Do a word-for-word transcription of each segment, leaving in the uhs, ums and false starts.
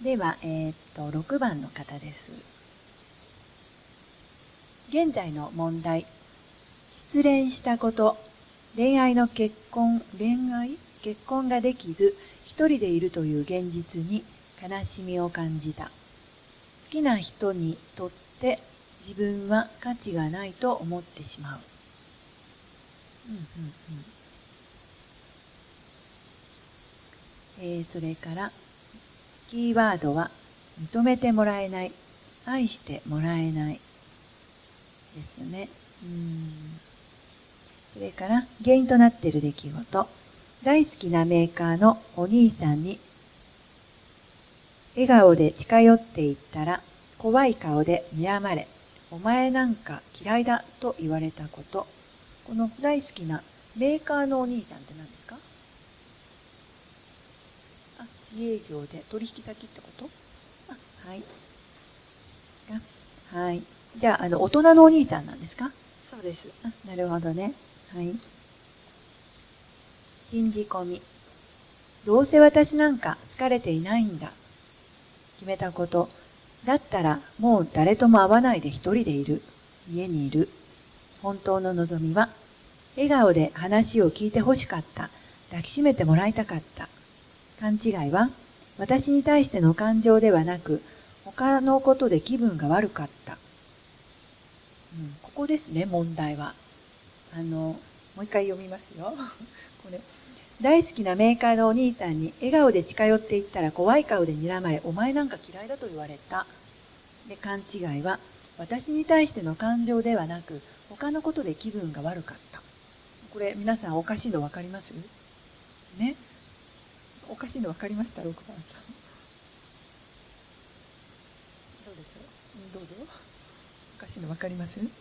では、えー、っとろくばんの方です。現在の問題。失恋したこと、恋愛の結婚、恋愛結婚ができず、一人でいるという現実に悲しみを感じた。好きな人にとって自分は価値がないと思ってしまう。うんうんうんえー、それからキーワードは認めてもらえない、愛してもらえないですね。うんそれから原因となっている出来事、大好きなメーカーのお兄さんに笑顔で近寄っていったら怖い顔で睨まれ、お前なんか嫌いだと言われたこと。この大好きなメーカーのお兄さんって何ですか？あ、自営業で取引先ってこと？あ、はい。あ、はい。じゃあ、あの、大人のお兄さんなんですか？ そうです。 あ、なるほどね。はい。信じ込み。どうせ私なんか好かれていないんだ。決めたこと。だったらもう誰とも会わないで一人でいる。家にいる。本当の望みは、笑顔で話を聞いてほしかった。抱きしめてもらいたかった。勘違いは、私に対しての感情ではなく、他のことで気分が悪かった。うん、ここですね、問題は。あの、もう一回読みますよ。これ。大好きなメーカーのお兄さんに笑顔で近寄っていったら怖い顔で睨まれ、お前なんか嫌いだと言われた。で、勘違いは、私に対しての感情ではなく、他のことで気分が悪かった。これ、皆さんおかしいの分かりますね？おかしいの分かりました？ろくばんさん。どうでしょう？どうぞ。おかしいの分かります？はい。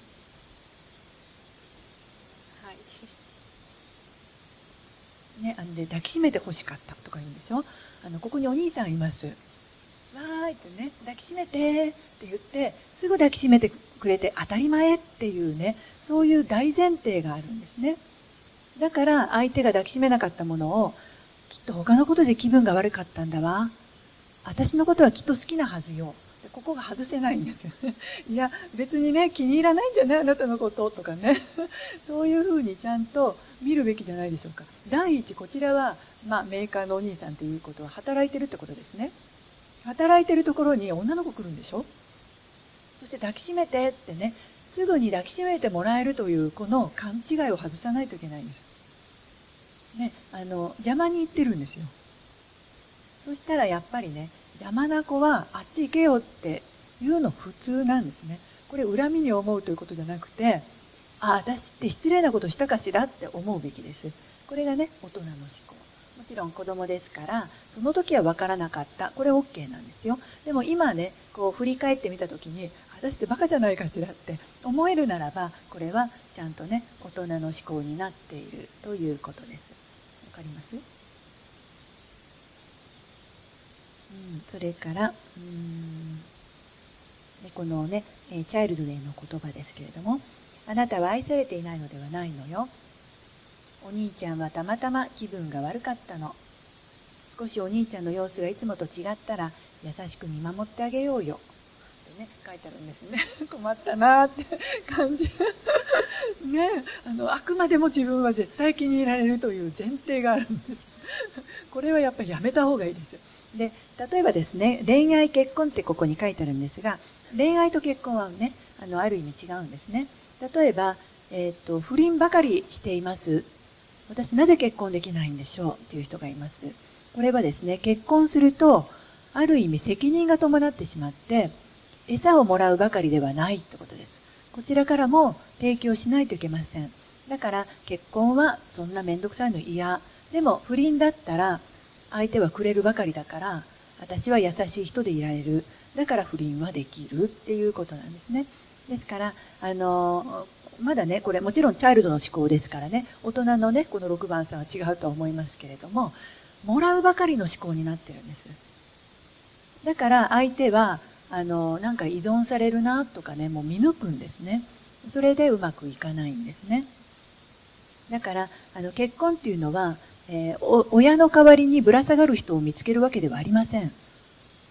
ね、あので抱きしめて欲しかったとか言うんでしょ。あのここにお兄さんいます。わーいってね、抱きしめてって言ってすぐ抱きしめてくれて当たり前っていうね、そういう大前提があるんですね。だから相手が抱きしめなかったものを、きっと他のことで気分が悪かったんだわ、私のことはきっと好きなはずよ、ここが外せないんですよね。いや別にね、気に入らないんじゃない、あなたのこととかね。そういうふうにちゃんと見るべきじゃないでしょうか。第一、こちらは、まあ、メーカーのお兄さんということは働いてるってことですね。働いてるところに女の子来るんでしょ。そして抱きしめてってね、すぐに抱きしめてもらえるというこの勘違いを外さないといけないんですね。あの邪魔に行ってるんですよ。そしたらやっぱりね、邪魔な子はあっち行けよっていうの普通なんですね。これ恨みに思うということじゃなくて、あ、私って失礼なことしたかしらって思うべきです。これがね、大人の思考。もちろん子供ですから、その時は分からなかった。これ OK なんですよ。でも今ね、こう振り返ってみた時に、私ってバカじゃないかしらって思えるならば、これはちゃんとね、大人の思考になっているということです。わかります？うん、それからうーんでこのね、チャイルドデーの言葉ですけれども、あなたは愛されていないのではないのよ。お兄ちゃんはたまたま気分が悪かったの。少しお兄ちゃんの様子がいつもと違ったら優しく見守ってあげようよってね、書いてあるんですね。困ったなって感じ。ね、あのあくまでも自分は絶対気に入られるという前提があるんです。これはやっぱりやめた方がいいですよ。で、例えばですね、恋愛結婚ってここに書いてあるんですが、恋愛と結婚はね、あのある意味違うんですね。例えば、えー、っと不倫ばかりしています、私なぜ結婚できないんでしょうっていう人がいます。これはですね、結婚するとある意味責任が伴ってしまって、餌をもらうばかりではないってことです。こちらからも提供しないといけません。だから結婚はそんな面倒くさいの嫌。でも不倫だったら相手はくれるばかりだから、私は優しい人でいられる。だから不倫はできるっていうことなんですね。ですからあのまだね、これもちろんチャイルドの思考ですからね、大人のね、このろくばんさんは違うとは思いますけれども、もらうばかりの思考になってるんです。だから相手はあのなんか依存されるなとかね、もう見抜くんですね。それでうまくいかないんですね。だからあの結婚っていうのは、えー、親の代わりにぶら下がる人を見つけるわけではありません。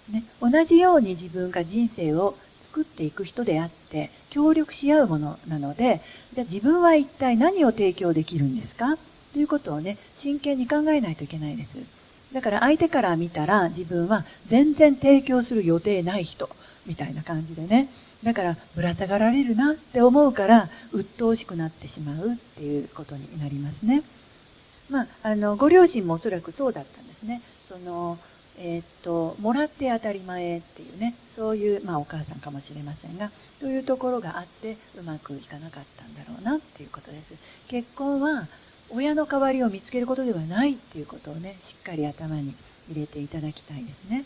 ね、同じように自分が人生を作っていく人であって協力し合うものなので、じゃあ自分は一体何を提供できるんですかということをね、真剣に考えないといけないです。だから相手から見たら自分は全然提供する予定ない人みたいな感じでね、だからぶら下がられるなって思うから鬱陶しくなってしまうっていうことになりますね。まあ、あのご両親もおそらくそうだったんですね。そのえー、っともらって当たり前っていうね、そういう、まあ、お母さんかもしれませんが、というところがあってうまくいかなかったんだろうなっていうことです。結婚は親の代わりを見つけることではないっていうことをね、しっかり頭に入れていただきたいですね。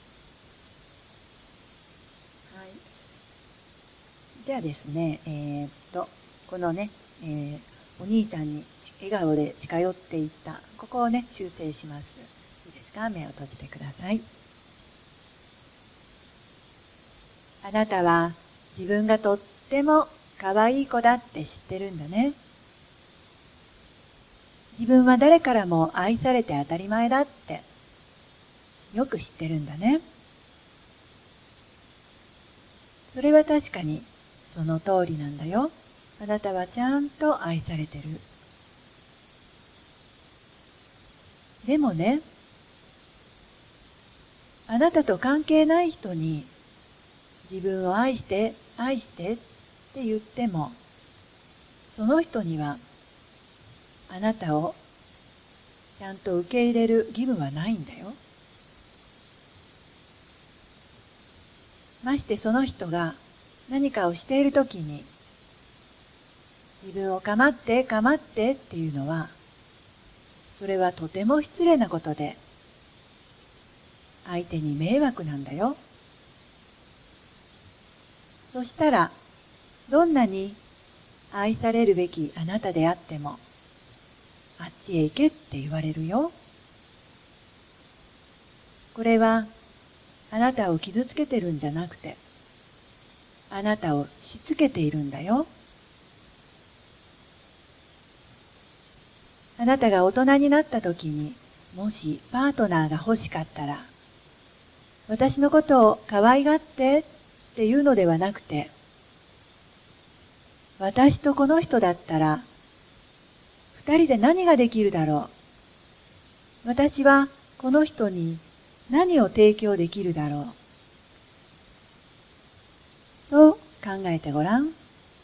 はい、じゃあですね、えー、っとこのね、えー、お兄さんに笑顔で近寄っていったここをね修正します。いいですか？目を閉じてください。あなたは自分がとっても可愛い子だって知ってるんだね。自分は誰からも愛されて当たり前だってよく知ってるんだね。それは確かにその通りなんだよ。あなたはちゃんと愛されてる。でもね、あなたと関係ない人に自分を愛して愛してって言っても、その人にはあなたをちゃんと受け入れる義務はないんだよ。ましてその人が何かをしているときに自分を構って構ってっていうのは、それはとても失礼なことで相手に迷惑なんだよ。そしたらどんなに愛されるべきあなたであっても、あっちへ行けって言われるよ。これはあなたを傷つけてるんじゃなくて、あなたをしつけているんだよ。あなたが大人になった時に、もしパートナーが欲しかったら、私のことを可愛がってっていうのではなくて、私とこの人だったら二人で何ができるだろう。私はこの人に何を提供できるだろう。そう考えてごらん。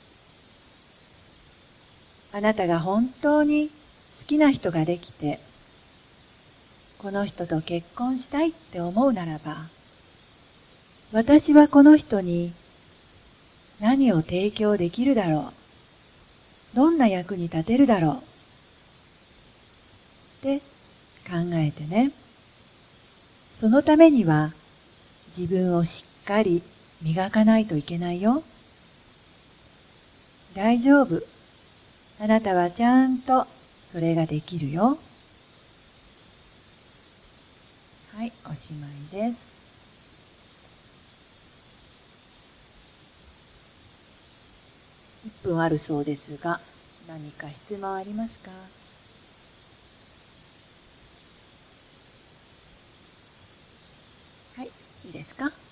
あなたが本当に好きな人ができて、この人と結婚したいって思うならば、私はこの人に何を提供できるだろう。どんな役に立てるだろう。って考えてね。そのためには自分をしっかり磨かないといけないよ。大丈夫。あなたはちゃんとそれができるよ。はい、おしまいです。いっぷんあるそうですが、何か質問ありますか？はい、いいですか？